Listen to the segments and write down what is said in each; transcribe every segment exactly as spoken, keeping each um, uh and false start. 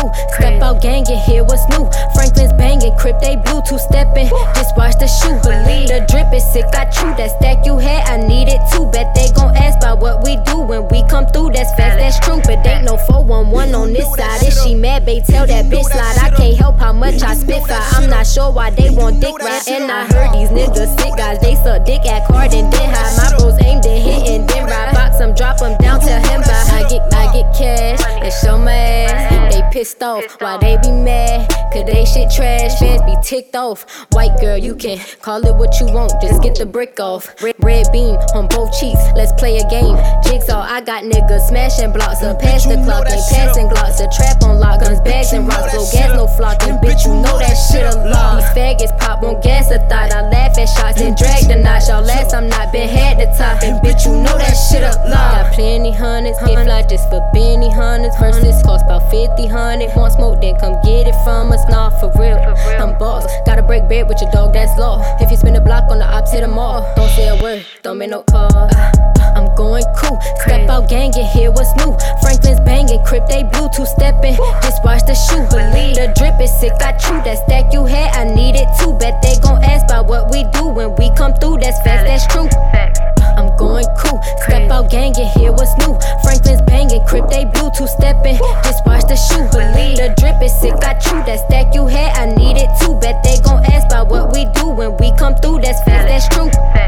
cool. Step out, gang, and hear what's new. Franklin's banging, Crip they Bluetooth stepping. Just watch the shoe. Believe the drip is sick. I chew that stack you had. I need it too. Bet they gon' ask about what we do when we come through. That's facts, that's true. But ain't no four one one on this side. If she mad, babe, tell that bitch slide. I can't help how much I spit fire. I'm not sure why they want dick ride. And I heard these niggas sick guys. They suck dick at card and then high. My bros aimed and hit and then ride. Box them, drop them down, tell him bye. I get, I get cash and show my ass. They pissed off, why they be mad? Cause they shit trash, fans be ticked off. White girl, you can call it what you want, just get the brick off. Red beam on both cheeks, let's play a game. Jigsaw, I got niggas smashing blocks up past the clock. Ain't passing glocks, a trap on lock, guns, bags and rocks. No gas, no flocking, bitch, you know that shit a lot. These faggots pop, won't gas a thought. I laugh at shots and drag the notch. Y'all last, I'm not been had the top. And bitch, you know that shit a lot. Got plenty hundreds, get fly just for Benny hundreds. Versus cost about fifty hundred. Want smoke, then come get it from us. Nah, for real, I'm boss. Gotta break bread with your dog, that's law. If you spin a block on the ops, hit them all. Don't say a word, don't make no call. I'm going cool. Step out, gang, and hear what's new. Franklin's banging, Crip they Bluetooth stepping. Just watch the shoe. Believe the drip is sick. I chew that stack you had. I need it too. Bet they gon' ask about what we do when we come through. That's facts, that's true. I'm going cool. Step out, gang, and hear what's new. Franklin's banging, Crip they Bluetooth stepping. Just watch the shoe. Believe the drip is sick. I chew that stack you had. I need it too. Bet they gon' ask about what we do when we come through. That's facts, that's true.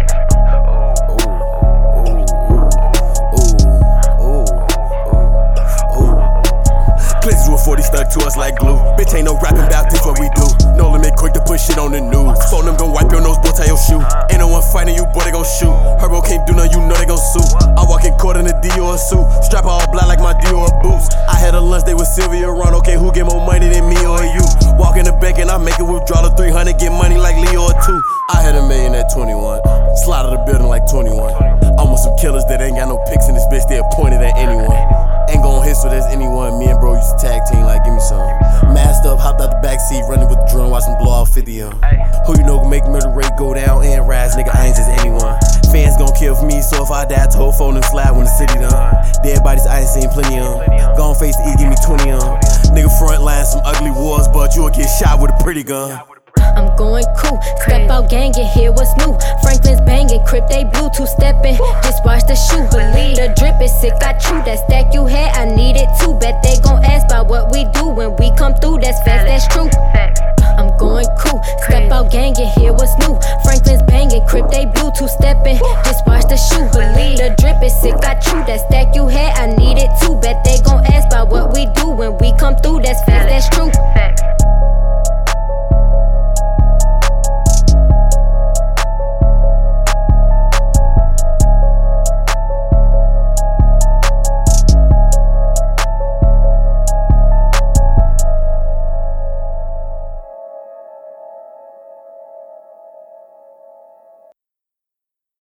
Glizzy with forty stuck to us like glue. Bitch ain't no rapping about this, what we do. No limit, quick to put shit on the news. Phone them gon' wipe your nose, boy, tie your shoe. Ain't no one fighting you, boy, they gon' shoot. Herbo can't do nothing, you know they gon' sue. I walk in court in a D or a suit. Strap all black like my Dior boots. I had a lunch day with Sylvia Ron. Okay, who get more money than me or you? Walk in the bank and I make a withdrawal of three hundred, get money like Leo or two. I had a million at twenty-one. Slide out the building like twenty-one. I'm with some killers that ain't got no pics in this bitch, they appointed at anyone. Ain't gon' hit so there's anyone. Me and bro used to tag team like give me some. Masked up, hopped out the backseat, running with the drum, watch them blow off fifty on. Who you know can make murder rate go down and rise, nigga, I ain't just anyone. Fans gon' kill for me, so if I die, told phone and slide when the city done. Dead bodies I ain't seen plenty on. Gone face to eat, give me twenty on. Nigga front line, some ugly wars, but you'll get shot with a pretty gun. I'm going cool. Step out, gang, and hear what's new. Franklin's banging, Crip they Bluetooth stepping. Just watch the shoe. Believe the drip is sick. I chew that stack you had. I need it too. Bet they gon' ask about what we do when we come through. That's facts, that's true. I'm going cool. Step out, gang, and hear what's new. Franklin's banging, Crip they Bluetooth stepping. Just watch the shoe. Believe the drip is sick. I chew that stack you had. I